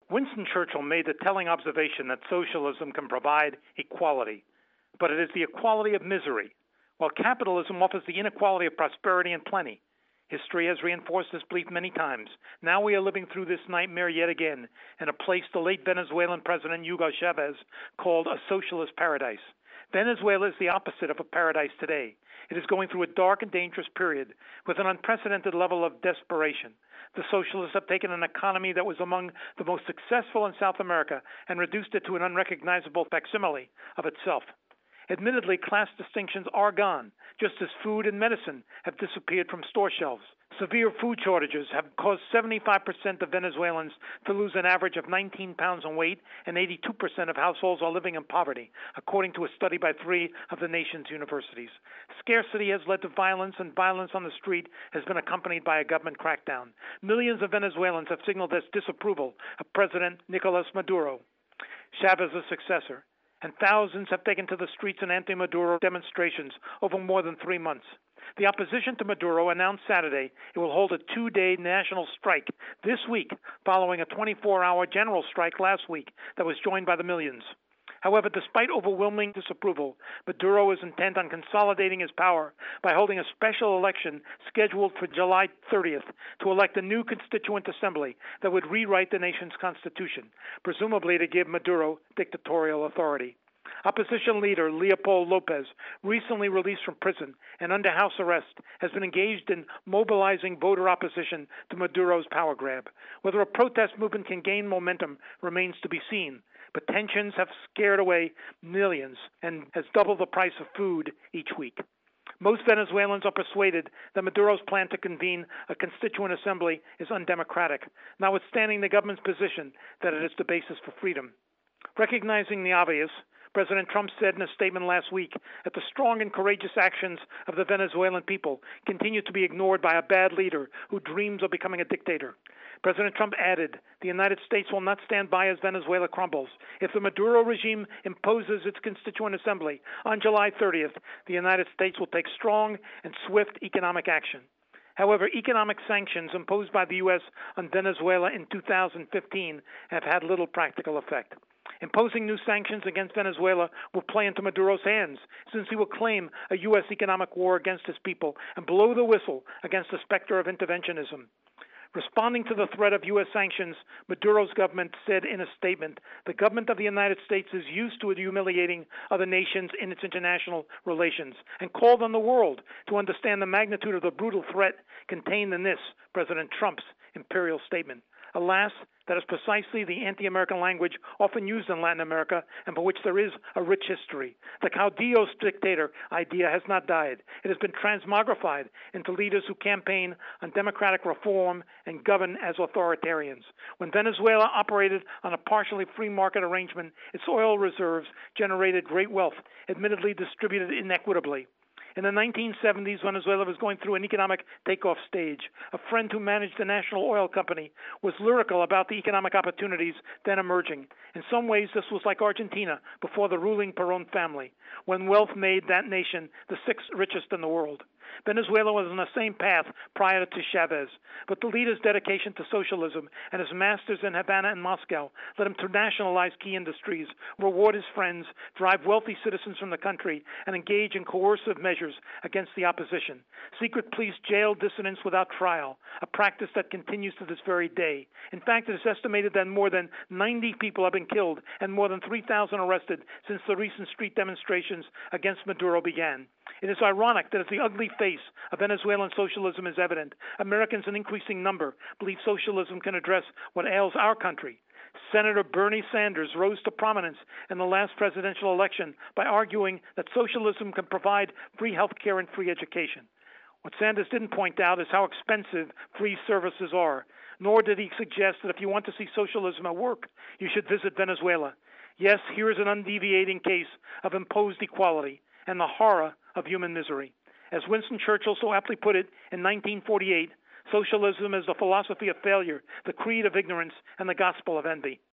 Winston Churchill made the telling observation that socialism can provide equality, but it is the equality of misery, while capitalism offers the inequality of prosperity and plenty. History has reinforced this belief many times. Now we are living through this nightmare yet again in a place the late Venezuelan President Hugo Chavez called a socialist paradise. Venezuela is the opposite of a paradise today. It is going through a dark and dangerous period with an unprecedented level of desperation. The socialists have taken an economy that was among the most successful in South America and reduced it to an unrecognizable facsimile of itself. Admittedly, class distinctions are gone, just as food and medicine have disappeared from store shelves. Severe food shortages have caused 75% of Venezuelans to lose an average of 19 pounds in weight, and 82% of households are living in poverty, according to a study by 3 of the nation's universities. Scarcity has led to violence, and violence on the street has been accompanied by a government crackdown. Millions of Venezuelans have signaled their disapproval of President Nicolas Maduro, Chavez's successor, and thousands have taken to the streets in anti-Maduro demonstrations over more than 3 months. The opposition to Maduro announced Saturday it will hold a 2-day national strike this week, following a 24-hour general strike last week that was joined by the millions. However, despite overwhelming disapproval, Maduro is intent on consolidating his power by holding a special election scheduled for July 30th to elect a new constituent assembly that would rewrite the nation's constitution, presumably to give Maduro dictatorial authority. Opposition leader Leopoldo Lopez, recently released from prison and under house arrest, has been engaged in mobilizing voter opposition to Maduro's power grab. Whether a protest movement can gain momentum remains to be seen, but tensions have scared away millions and has doubled the price of food each week. Most Venezuelans are persuaded that Maduro's plan to convene a constituent assembly is undemocratic, notwithstanding the government's position that it is the basis for freedom. Recognizing the obvious, President Trump said in a statement last week that the strong and courageous actions of the Venezuelan people continue to be ignored by a bad leader who dreams of becoming a dictator. President Trump added, the United States will not stand by as Venezuela crumbles. If the Maduro regime imposes its constituent assembly on July 30th, the United States will take strong and swift economic action. However, economic sanctions imposed by the U.S. on Venezuela in 2015 have had little practical effect. Imposing new sanctions against Venezuela will play into Maduro's hands, since he will claim a U.S. economic war against his people and blow the whistle against the specter of interventionism. Responding to the threat of U.S. sanctions, Maduro's government said in a statement, the government of the United States is used to humiliating other nations in its international relations, and called on the world to understand the magnitude of the brutal threat contained in this, President Trump's imperial statement. Alas, that is precisely the anti-American language often used in Latin America and for which there is a rich history. The caudillos dictator idea has not died. It has been transmogrified into leaders who campaign on democratic reform and govern as authoritarians. When Venezuela operated on a partially free market arrangement, its oil reserves generated great wealth, admittedly distributed inequitably. In the 1970s, Venezuela was going through an economic takeoff stage. A friend who managed the national oil company was lyrical about the economic opportunities then emerging. In some ways, this was like Argentina before the ruling Perón family, when wealth made that nation the 6th richest in the world. Venezuela was on the same path prior to Chavez, but the leader's dedication to socialism and his masters in Havana and Moscow led him to nationalize key industries, reward his friends, drive wealthy citizens from the country, and engage in coercive measures against the opposition. Secret police jailed dissidents without trial, a practice that continues to this very day. In fact, it is estimated that more than 90 people have been killed and more than 3,000 arrested since the recent street demonstrations against Maduro began. It is ironic that as the ugly face of Venezuelan socialism is evident, Americans in increasing number believe socialism can address what ails our country. Senator Bernie Sanders rose to prominence in the last presidential election by arguing that socialism can provide free health care and free education. What Sanders didn't point out is how expensive free services are, nor did he suggest that if you want to see socialism at work, you should visit Venezuela. Yes, here is an undeviating case of imposed equality and the horror of human misery. As Winston Churchill so aptly put it in 1948, socialism is the philosophy of failure, the creed of ignorance, and the gospel of envy.